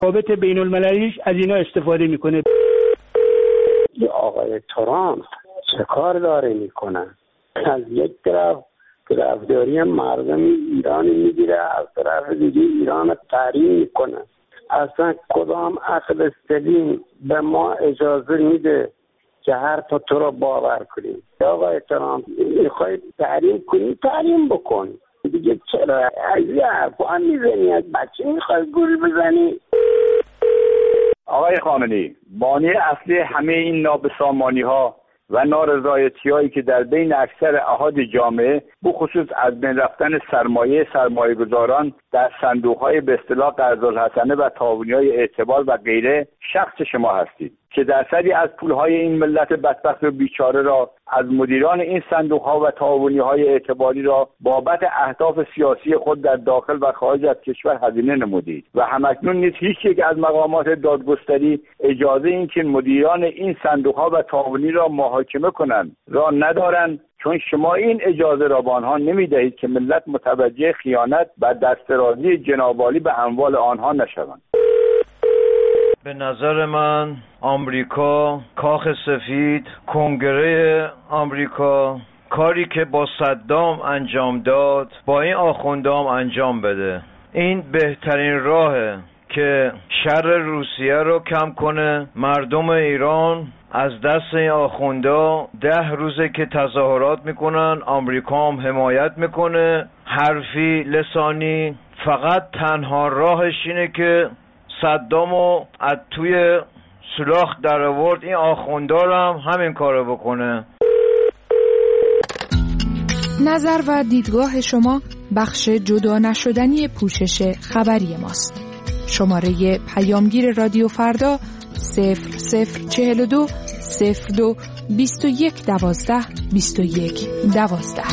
روابط بین المللیش از اینا استفاده میکنه. آقای ترامپ چه کار داره میکنه؟ از یک طرف طرفداری مردم ایران میگیره، از طرف دیگه ایران تحریم میکنه. اصلا کدام عقل سلیم به ما اجازه میده که حرف تو رو باور کنیم؟ آقای ترامپ میخوای تحریم کنی، تحریم بکن دیگه. چرا از یه حرفا میزنی؟ از بچه میخوای گول بزنی؟ آقای خامنه‌ای، بانی اصلی همه این نابسامانی ها و نارضایتی هایی که در بین اکثر احاد جامعه بخصوص از بین رفتن سرمایه گذاران در صندوق های به اصطلاح قرض‌الحسنه و تعاونی های اعتبار و غیره شخص شما هستید که درصدی از پولهای این ملت بدبخت و بیچاره را از مدیران این صندوق ها و تعاونی های اعتباری را بابت اهداف سیاسی خود در داخل و خارج از کشور هزینه نمودید و همکنون نیز هیچ یک از مقامات دادگستری اجازه این که مدیران این صندوق ها و تعاونی را محاکمه کنند را ندارند، چون شما این اجازه را به آنها نمیدهید که ملت متوجه خیانت و دسترازی جنابعالی به اموال آنها نشوند. به نظر من آمریکا، کاخ سفید، کنگره آمریکا کاری که با صدام انجام داد با این آخوندام انجام بده. این بهترین راهه که شر روسیه رو کم کنه. مردم ایران از دست این آخوندا 10 روزه که تظاهرات میکنن، آمریکا هم حمایت میکنه، حرفی لسانی. فقط تنها راهش اینه که صدامو از توی سوراخ در آورد، این آخوندار هم همین کارو بکنه. نظر و دیدگاه شما بخش جدا نشدنی پوشش خبری ماست. شماره پیامگیر رادیو فردا 0042 02 21 12 21 12.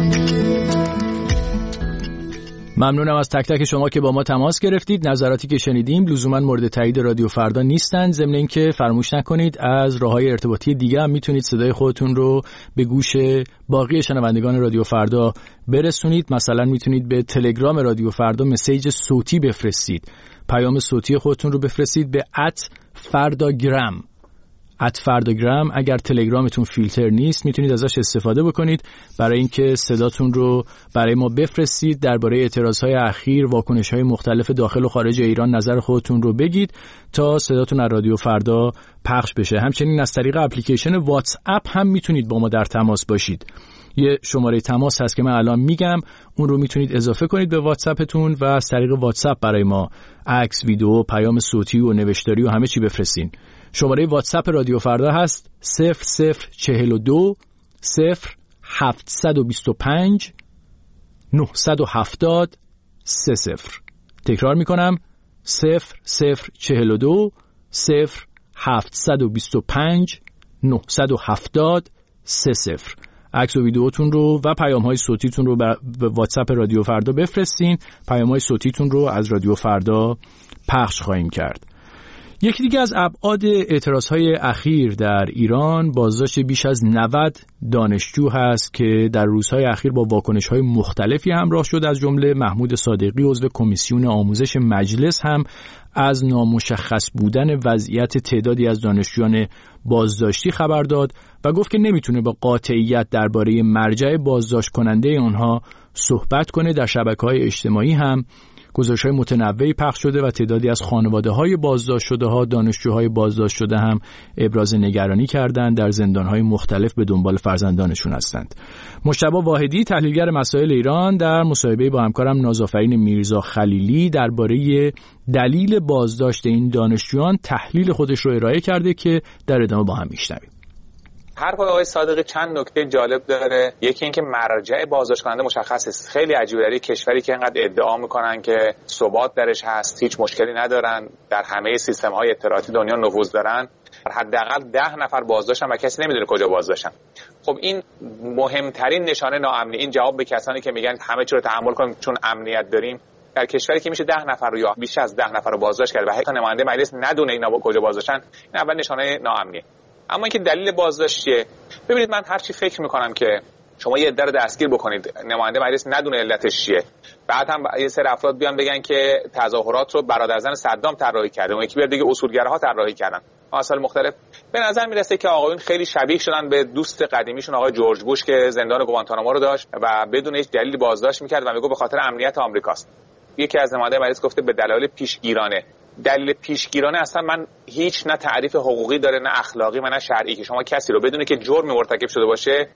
ممنونم از تک تک شما که با ما تماس گرفتید. نظراتی که شنیدیم لزوما مورد تایید رادیو فردا نیستند. ضمن اینکه فراموش نکنید از راههای ارتباطی دیگه هم میتونید صدای خودتون رو به گوش باقی شنوندگان رادیو فردا برسونید. مثلا میتونید به تلگرام رادیو فردا مسیج صوتی بفرستید. پیام صوتی خودتون رو بفرستید به @فرداگرام. @فرداگرام. اگر تلگرامتون فیلتر نیست میتونید ازش استفاده بکنید برای اینکه صداتون رو برای ما بفرستید، درباره اعتراضهای اخیر، واکنش‌های مختلف داخل و خارج ایران نظر خودتون رو بگید تا صداتون از رادیو فردا پخش بشه. همچنین از طریق اپلیکیشن واتس اپ هم میتونید با ما در تماس باشید. یه شماره تماس هست که من الان میگم، اون رو میتونید اضافه کنید به واتساپتون و از طریق واتساپ برای ما عکس، ویدیو، پیام صوتی و نوشتاری و همه چی بفرستین. شماره واتساپ رادیو فردا هست 0042 0725 970 30. تکرار میکنم 0042 0725 970 30. عکس و ویدیوتون رو و پیام‌های صوتیتون رو به واتساپ رادیو فردا بفرستین. پیام‌های صوتیتون رو از رادیو فردا پخش خواهیم کرد. یکی دیگه از ابعاد اعتراضهای اخیر در ایران بازداشت بیش از 90 دانشجو هست که در روزهای اخیر با واکنش‌های مختلفی همراه شد. از جمله محمود صادقی عضو کمیسیون آموزش مجلس هم از نامشخص بودن وضعیت تعدادی از دانشجویان بازداشتی خبر داد و گفت که نمیتونه با قاطعیت درباره مرجع بازداشت کننده آنها صحبت کنه. در شبکه‌های اجتماعی هم گزارش‌های متنوعی پخش شده و تعدادی از خانواده‌های بازداشت شده‌ها، دانشجوهای بازداشت شده هم ابراز نگرانی کردند، در زندان‌های مختلف به دنبال فرزندانشون هستند. مجتبی واحدی تحلیلگر مسائل ایران در مصاحبه با همکارم نازآفرین میرزا خلیلی درباره دلیل بازداشت این دانشجویان تحلیل خودش رو ارائه کرده که در ادامه با هم میشنویم. حرف آقای صادقی چند نکته جالب داره. یکی اینکه مرجع بازداشت کننده مشخص است. خیلی عجیبه در کشوری که اینقدر ادعا میکنن که ثبات درش هست، هیچ مشکلی ندارن، در همه سیستم‌های اطلاعاتی دنیا نفوذ دارن، حداقل 10 نفر بازداشتن و کسی نمیدونه کجا بازداشتن. خب این مهمترین نشانه ناامنی. این جواب به کسانی که میگن همه چی رو تحمل کنیم چون امنیت داریم. در کشوری که میشه 10 نفر رو یا بیش از 10 نفر رو بازداشت کرد و حتی نماینده مجلس ندونه اینا کجا بازداشتن، این اول نشانه ناامنیه. اما اینکه دلیل بازداشت چیه؟ ببینید من هر چی فکر میکنم که شما یه عده رو دستگیر بکنید، نماینده مجلس ندونه علتش چیه، بعد هم یه سری افراد بیان بگن که تظاهرات رو برادرزن صدام طراحی کرده، اون یکی بیاد بگه اصولگراها طراحی کردن. مسائل مختلف. به نظر میرسه که آقایون خیلی شبیه شدن به دوست قدیمیشون آقای جورج بوش که زندان گوانتانامو رو داشت و بدون هیچ دلیلی بازداشت میکرد و میگه به خاطر امنیت آمریکاست. یکی از نماینده مجلس گفته به دلایل پیشگیرانه. دلیل پیشگیرانه اصلا من هیچ نه تعریف حقوقی داره نه اخلاقی و نه شرعی که شما کسی رو بدون که جرمی مرتکب شده باشه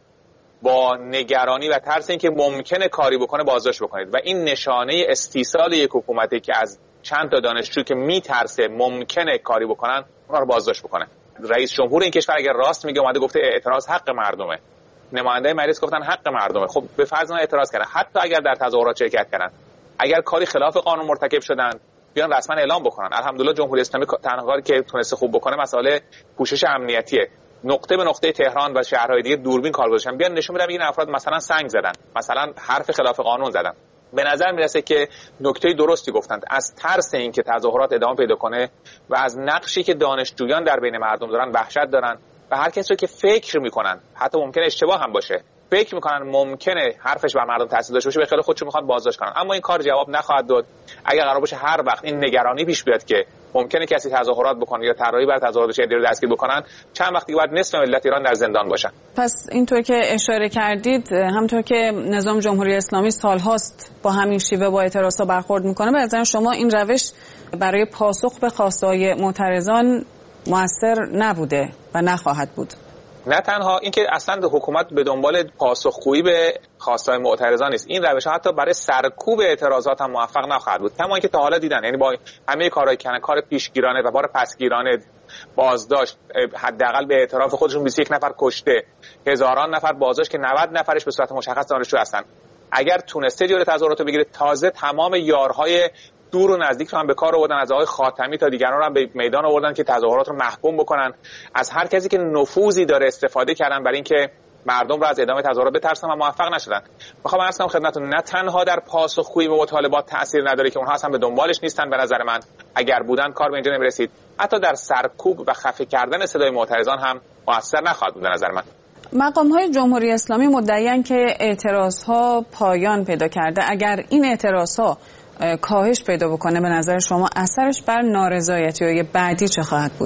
با نگرانی و ترس اینکه ممکنه کاری بکنه بازداشت بکنید و این نشانه استیصال یک حکومتی که از چند تا دانشجو که میترسه ممکنه کاری بکنن اونها رو بازداشت بکنه. رئیس جمهور این کشور اگر راست میگه اومده گفته اعتراض حق مردمه، نماینده مجلس گفتن حق مردمه، خب به فرض اونها اعتراض کردن، حتی اگر در تظاهرات شرکت کردن، اگر کاری خلاف قانون مرتکب شدن بیان رسما اعلام بکنن. الحمدلله جمهوری اسلامی تنها کاری که تونسته خوب بکنه مسئله پوشش امنیتیه. نقطه به نقطه تهران و شهرهای دیگه دوربین کار گذاشتن، بیان نشون بدن این افراد مثلا سنگ زدن، مثلا حرف خلاف قانون زدن. به نظر میرسه که نکته درستی گفتند. از ترس اینکه تظاهرات ادامه پیدا کنه و از نقشی که دانشجویان در بین مردم دارن وحشت دارن و هر کسی رو که فکر میکنن، حتی ممکنه اشتباه هم باشه، فکر میکنن ممکنه حرفش بر مردم تاثیر داشته باشه، به خیلی خودشون میخوان بازداشت کنن. اما این کار جواب نخواهد داد اگر قرار باشه هر وقت این نگرانی پیش بیاد که ممکنه کسی تظاهرات بکنه یا طراحی بر تظاهرات شهری رو دستگیر بکنن، چند وقتی بعد نصف ملت ایران در زندان باشن. پس اینطور که اشاره کردید، همونطور که نظام جمهوری اسلامی سالهاست با همین شیوه با اعتراضا برخورد میکنه، به نظر شما این روش برای پاسخ به خواسته‌های معترضان موثر نبوده و نخواهد بود؟ نه تنها اینکه اصلا حکومت به دنبال پاسخگویی به خواستهای معترضان نیست، این روش ها حتی برای سرکوب اعتراضات هم موفق نخواهد بود. کما اینکه تا حالا دیدن، یعنی با همه کارهای کردن، کار پیشگیرانه و بار پسگیرانه، بازداشت، حداقل به اعتراف خودشون 21 نفر کشته، هزاران نفر بازداشت که 90 نفرش به صورت مشخص دانشجو هستن. اگر تونسته جلوی تظاهرات رو بگیره، تازه تمام یارهای دور و نزدیک رو هم به کار آوردن، از آقای خاتمی تا دیگران رو هم به میدان آوردن که تظاهرات رو محکوم بکنن. از هر کسی که نفوذی داره استفاده کردن برای اینکه مردم رو از ادامه تظاهرات بترسن و موفق نشدن. میخوام عرض کنم خدمتتون، نه تنها در پاسخگویی به مطالبات تاثیر نداره که اونها اصلا به دنبالش نیستن، به نظر من اگر بودن کار به اینجا نمیرسید، حتی در سرکوب و خفه کردن صدای معترضان هم موثر نخواهد بود به نظر من. مقام‌های جمهوری اسلامی مدعی‌اند که اعتراض‌ها پایان پیدا کرده. اگر این اعتراض‌ها کاهش پیدا بکنه، به نظر شما اثرش بر نارضایتی‌های بعدی چه خواهد بود؟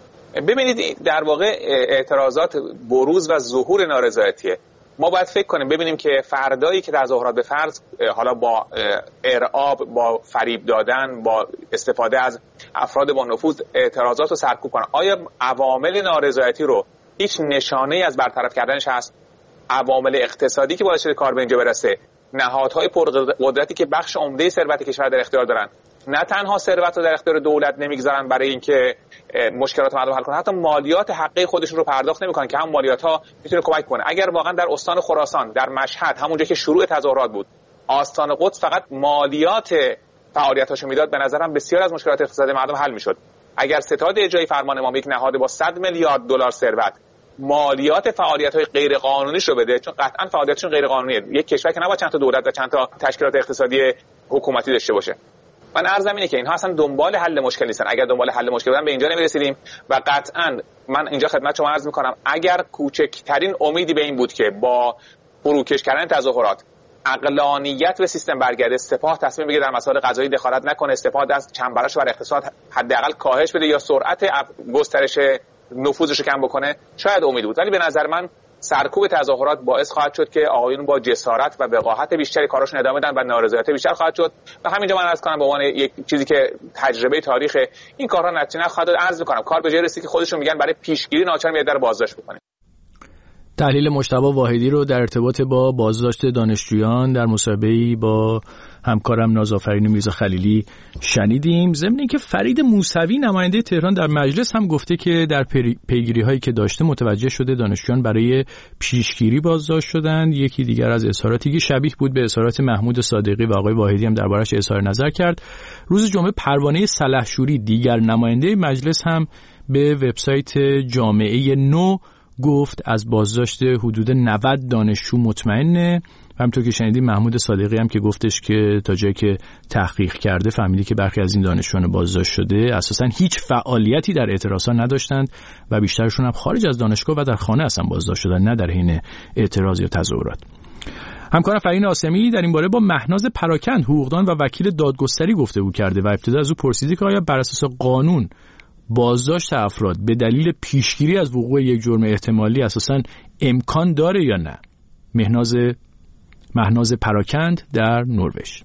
ببینید، در واقع اعتراضات بروز و ظهور نارضایتیه. ما باید فکر کنیم ببینیم که فردایی که تظاهرات به فرض حالا با ارعاب، با فریب دادن، با استفاده از افراد با نفوذ اعتراضات رو سرکوب کنن، آیا عوامل نارضایتی رو هیچ نشانه‌ای از برطرف کردنش هست؟ عوامل اقتصادی که باعث شده کار به اینجا برسه، نهادهای پرقدرتی که بخش عمده ثروت کشور در اختیار دارن، نه تنها ثروت رو در اختیار دولت نمیگذارن برای اینکه مشکلات مردم حل کنن، حتی مالیات حقه خودشون رو پرداخت نمیکنن که هم مالیات ها میتونه کمک کنه. اگر واقعا در استان خراسان، در مشهد، همونجا که شروع تظاهرات بود، آستان قدس فقط مالیات فعالیتاشو میداد، به نظرم بسیار از مشکلات اقتصادی مردم حل میشد. اگر ستاد اجرایی فرمان امام، یک نهاد با 100 میلیارد دلار ثروت، مالیات فعالیت‌های غیر قانونیش رو بده، چون قطعاً فعالیتشون غیر قانونیه، یک کشور که نباید چند تا دولت و چند تا تشکیلات اقتصادی حکومتی داشته باشه. من عرضم اینه که اینها اصلا دنبال حل مشکل نیستن. اگر دنبال حل مشکل بودن به اینجا نمی‌رسیدیم و قطعاً من اینجا خدمت شما عرض می‌کنم اگر کوچکترین امیدی به این بود که با فروکش کردن تظاهرات عقلانیت به سیستم برگرده، سپاه تصمیم بگیره در مسائل قضایی دخالت نکنه، سپاه دست چنبرش بر اقتصاد حداقل کاهش بده یا سرعت گسترش نفوذش رو کم بکنه، شاید امید بود. ولی به نظر من سرکوب تظاهرات باعث خواهد شد که آقایون با جسارت و وقاحت بیشتری کاراشون ادامه بدن و نارضایتی بیشتر خواهد شد. و همینجا من عرض کنم به عنوان یک چیزی که تجربه تاریخ این کارها نتیجه نخواهد داد، عرض می‌کنم کار به جای رسید که خودشون میگن برای پیشگیری ناچار میاد در بازداشت بکنه. تحلیل مجتبی واحدی رو در ارتباط با بازداشت دانشجویان در مصاحبه‌ای با همکارم نازآفرین میرزا خلیلی شنیدیم. ضمن اینکه فرید موسوی نماینده تهران در مجلس هم گفته که در پیگیری‌هایی که داشته متوجه شده دانشجویان برای پیشگیری بازداشت شدند. یکی دیگر از اظهاراتی که شبیه بود به اظهارات محمود صادقی و آقای واحدی هم دربارش اظهار نظر کرد. روز جمعه پروانه سلحشوری دیگر نماینده مجلس هم به وبسایت جامعه نو گفت از بازداشت حدود 90 دانشجو مطمئنه. همونطور که شنیدیم محمود صادقی هم که گفتش که تا جایی که تحقیق کرده فهمیده که برخی از این دانشجویان بازداشت شده اساساً هیچ فعالیتی در اعتراضات نداشتند و بیشترشون هم خارج از دانشگاه و در خانه اصلا بازداشت شدن، نه در حین اعتراض یا تظاهرات. همکارم فرین آسمی در این باره با مهناز پراکند حقوقدان و وکیل دادگستری گفتگو کرده و ابتدا از او پرسیده که آیا بر اساس قانون بازداشت افراد به دلیل پیشگیری از وقوع یک جرم احتمالی اساساً امکان داره یا نه. مهناز پراکند در نروژ: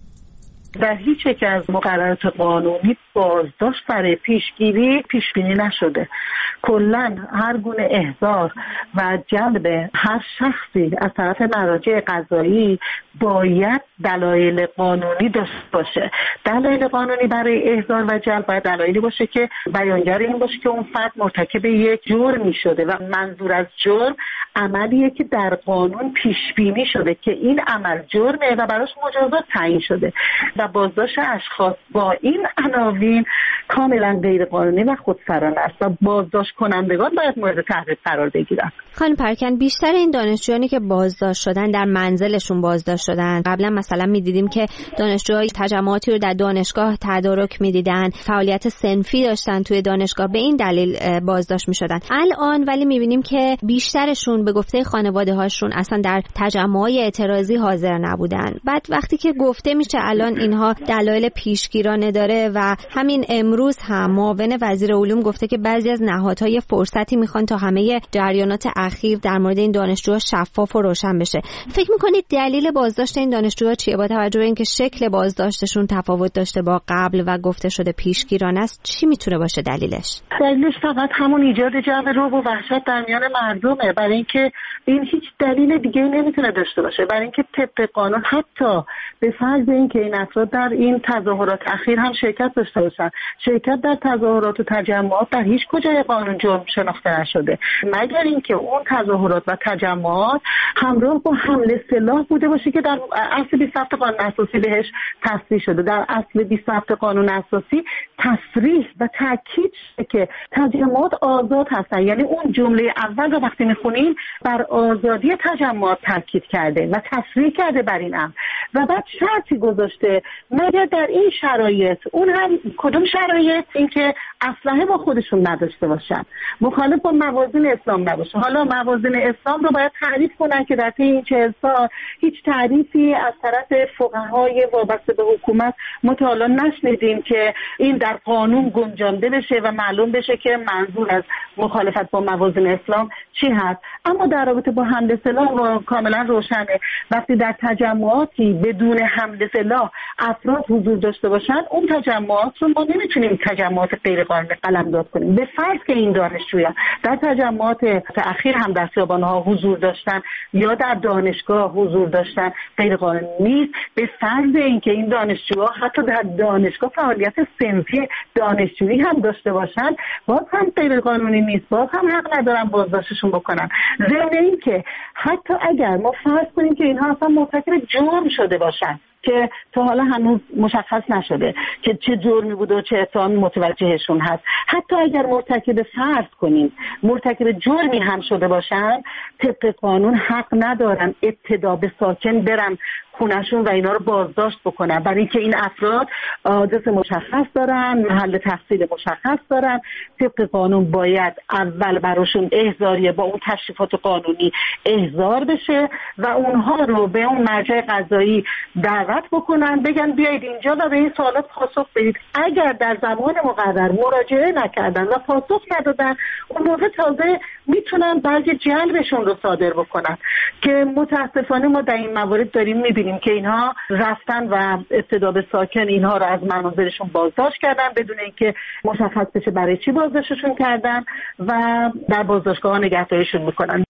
در هیچ یک از مقررات قانونی بازداشت برای پیشگیری پیش بینی نشده. کلاً هر گونه احضار و جلب هر شخصی از طرف مراجع قضایی باید دلایل قانونی داشته باشه. دلایل قانونی برای احضار و جلب باید دلایلی باشه که بیانگر این باشه که اون فرد مرتکب یک جرمی شده و منظور از جرم عملیه که در قانون پیش بینی شده که این عمل جرمه و براش مجازات تعیین شده. و بازداشت اشخاص با این عناوین کاملا غیر قانونی و خودسرانه است و بازداشت کنندگان باید مورد تحقیق قرار بگیرن. خانم پراکند، بیشتر این دانشجویانی که بازداشت شدن در منزلشون بازداشت شدن. قبلا مثلا می‌دیدیم که دانشجوهای تجمعاتی رو در دانشگاه تدارک می‌دیدن، فعالیت صنفی داشتن توی دانشگاه، به این دلیل بازداشت می‌شدن. الان ولی می‌بینیم که بیشترشون به گفته خانواده‌هاشون اصلا در تجمعات اعتراضی حاضر نبودن. بعد وقتی که گفته میشه الان اینها دلایل پیشگیرانه داره و همین امروز هم معاون وزیر علوم گفته که بعضی از نهادهای فرصتی میخوان تا همه جریانات اخیر در مورد این دانشجوها شفاف و روشن بشه. فکر میکنید دلیل بازداشت این دانشجوها چیه؟ با توجه به اینکه شکل بازداشتشون تفاوت داشته با قبل و گفته شده پیشگیرانه است، چی میتونه باشه دلیلش؟ دلیلش فقط همون ایجاد جو رعب و وحشت در میان مردمه. برای اینکه این هیچ دلیل دیگه نمیتونه داشته باشه. برای اینکه طبق قانون حتی به فرض اینکه این افراد در این تظاهرات اخیر هم شرکت داشته باشن، شرکت در تظاهرات و تجمعات در هیچ کجای قانون جرم شناخته نشده، مگر اینکه اون تظاهرات و تجمعات همراه با حمله سلاح بوده باشه که در اصل 27 قانون اساسی بهش تصریح شده. در اصل 27 قانون اساسی تصریح و تاکید شده که تجمعات آزاد هستن. یعنی اون جمله اول رو وقتی میخونیم بر آزادی تجمعات تاکید کرده و تصریح کرده بر این امر و بعد شرطی گذاشته مگر در این شرایط، اون هم کدوم شرایط؟ اینکه اسلحه با خودشون نداشته باشن، مخالف با موازین اسلام نباشه. حالا موازین اسلام رو باید تعریف کنن که در طی این 40 سال هیچ تعریفی از طرف فقهای وابسته به حکومت ما تا حالا نشنیدیم که این در قانون گنجانده بشه و معلوم بشه که منظور از مخالفت با موازین اسلام چی هست. اما در رابطه با حمله سلاح کاملا روشنه. وقتی در تجمعاتی بدون حمله سلاح افراد حضور داشته باشن، اون تجمعات رو ما نمیتونیم تجمعات غیر قانونی قلمداد کنیم. به فرض که این دانشجویان در تجمعات اخیر هم در خیابان‌ها حضور داشتن یا در دانشگاه حضور داشتن، غیر قانونی نیست. به فرض اینکه این دانشجوها حتی در دانشگاه فعالیت صنفی دانشجویی هم داشته باشن، باز هم غیر قانونی نیست، باز هم حق ندارن بازداشتشون بکنن. ضمن اینکه حتی اگر ما فرض کنیم که اینها اصلا مرتکب جرم شده باشن که تا حالا هنوز مشخص نشده که چه جرمی بوده و چه اتهامی متوجهشون هست، حتی اگر مرتکب فرض کنیم مرتکب جرمی هم شده باشن، طبق قانون حق ندارن ابتدا به ساکن برن خونشون و اینا رو بازداشت بکنن، برای اینکه این افراد آدرس مشخص دارن، محل تحصیل مشخص دارن. طبق قانون باید اول براشون احضاریه با اون تشریفات قانونی احضار بشه و اونها رو به اون مرجع قضایی دعوت بکنن، بگن بیایید اینجا و به این سوالات پاسخ بدید. اگر در زمان مقرر مراجعه نکردن و پاسخ ندادن، اون موقع تازه میتونن برگ جلبشون رو صادر بکنن که متاسفانه ما در این موارد داریم میبینیم که اینها رفتن و ابتدا به ساکن اینها رو از منازلشون بازداشت کردن بدون اینکه مشخص بشه برای چی بازداشتشون کردن و در بازداشتگاه نگهداریشون میکنن.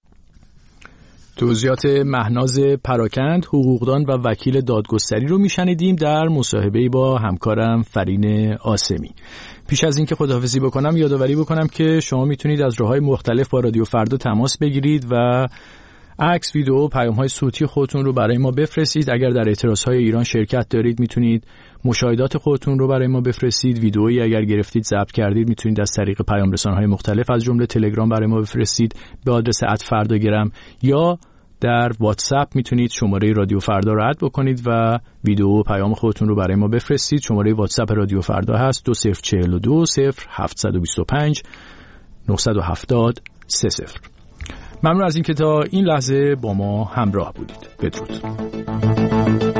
توضیحات مهناز پراکند حقوقدان و وکیل دادگستری رو میشنیدیم در مصاحبه‌ای با همکارم فرین آسمی. پیش از اینکه خداحافظی بکنم یادآوری بکنم که شما میتونید از راه‌های مختلف با رادیو فردا تماس بگیرید و عکس، ویدیو، پیام‌های صوتی خودتون رو برای ما بفرستید. اگر در اعتراض‌های ایران شرکت دارید میتونید مشاهدات خودتون رو برای ما بفرستید. ویدئویی اگر گرفتید ضبط کردید میتونید از طریق پیام رسانه‌های مختلف از جمله تلگرام برای ما بفرستید به آدرس @فرداگرم، یا در واتساپ میتونید شماره رادیو فردا رو اد بکنید و ویدیو و پیام خودتون رو برای ما بفرستید. شماره واتساپ رادیو فردا هست 2042 0725 970 30. ممنون از اینکه تا این لحظه با ما همراه بودید. بدرود.